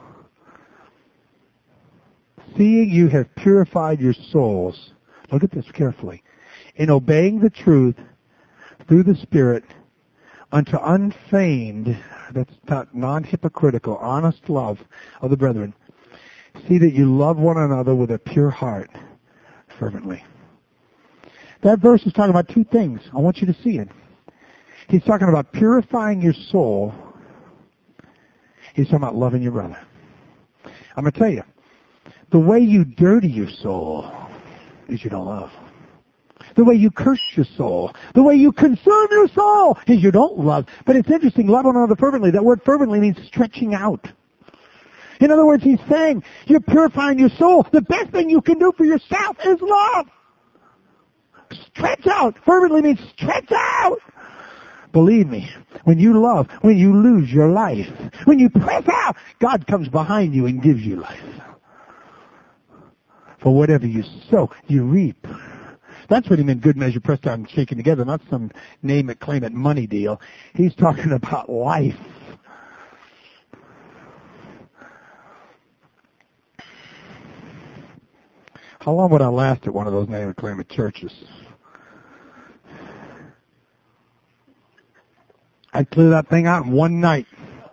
Seeing you have purified your souls. Look at this carefully. In obeying the truth through the Spirit unto unfeigned, that's not non-hypocritical, honest love of the brethren. See that you love one another with a pure heart fervently. That verse is talking about two things. I want you to see it. He's talking about purifying your soul. He's talking about loving your brother. I'm going to tell you, the way you dirty your soul is you don't love. The way you curse your soul, the way you consume your soul is you don't love. But it's interesting, love one another fervently. That word fervently means stretching out. In other words, he's saying you're purifying your soul. The best thing you can do for yourself is love. Stretch out. Fervently means stretch out. Believe me, when you love, when you lose your life, when you press out, God comes behind you and gives you life. For whatever you sow, you reap. That's what he meant, good measure, pressed down and shaken together, not some name it, claim it money deal. He's talking about life. How long would I last at one of those name it, claim it churches? I'd clear that thing out in one night.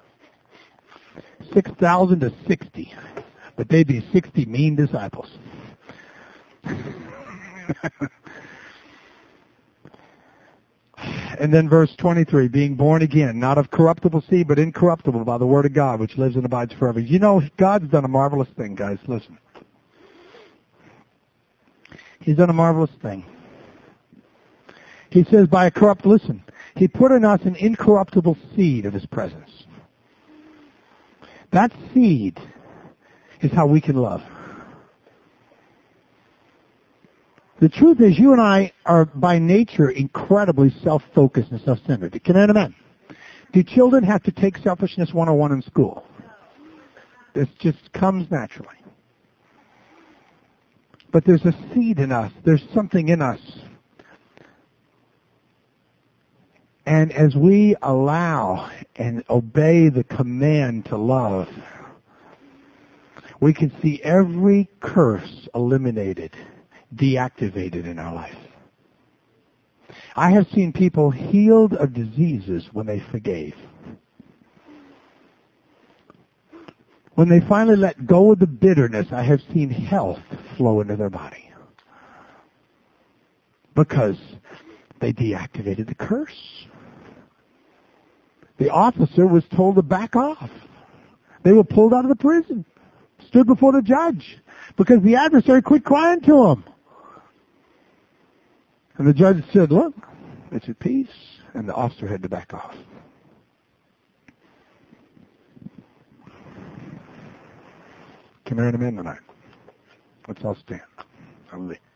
six thousand to sixty. But they'd be sixty mean disciples. And then verse twenty-three, being born again, not of corruptible seed, but incorruptible by the word of God, which lives and abides forever. You know, God's done a marvelous thing, guys. Listen. He's done a marvelous thing. He says by a corrupt, listen, he put in us an incorruptible seed of his presence. That seed is how we can love. The truth is, you and I are by nature incredibly self-focused and self-centered. Can I have an amen? Do children have to take Selfishness one oh one in school? This just comes naturally. But there's a seed in us. There's something in us. And as we allow and obey the command to love, we can see every curse eliminated, deactivated in our life. I have seen people healed of diseases when they forgave. When they finally let go of the bitterness, I have seen health flow into their body. Because they deactivated the curse. The officer was told to back off. They were pulled out of the prison, stood before the judge, because the adversary quit crying to him. And the judge said, look, it's at peace. And the officer had to back off. Can I hear an amen tonight? Let's all stand. Hallelujah.